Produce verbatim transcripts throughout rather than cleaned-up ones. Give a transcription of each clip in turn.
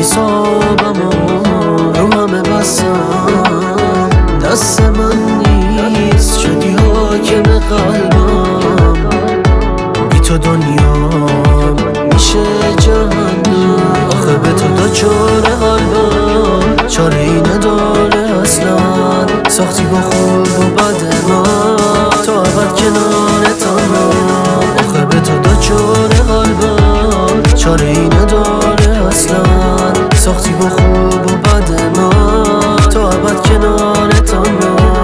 حسابم رو همه بستم، دست من نیست شدی حاکم قلبم. بی تو دنیا میشه جهنم، آخه به تو دچار قلبم چاره ای نداره اصلا. ساختی با خوب و بد من تا ابد کنارتم، آخه به تو دچار قلبم چاره ای نداره اصلا. ساختی با خوب و بد من تا ابد کنارتم.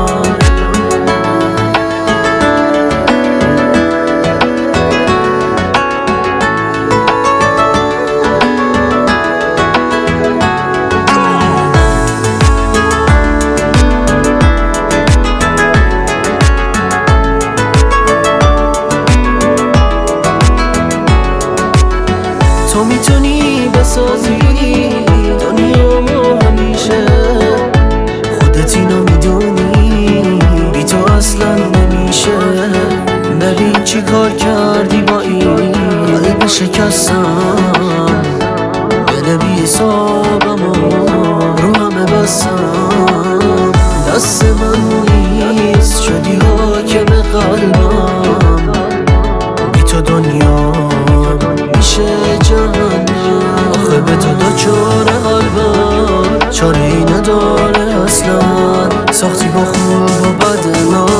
تو میتونی بسازی دنیامو همیشه، خودت اینو میدونی بی تو اصلا نمیشه. ببین چی کار کردی با این قلب شکستم، دل بی حسابم رو همه بستم. دست من نیست شدی حاکم قلبم، بی تو دنیا میشه جهنم، آخه به تو دچار قلبم چاره ای نداره اصلا. ساختی با خوب و بد من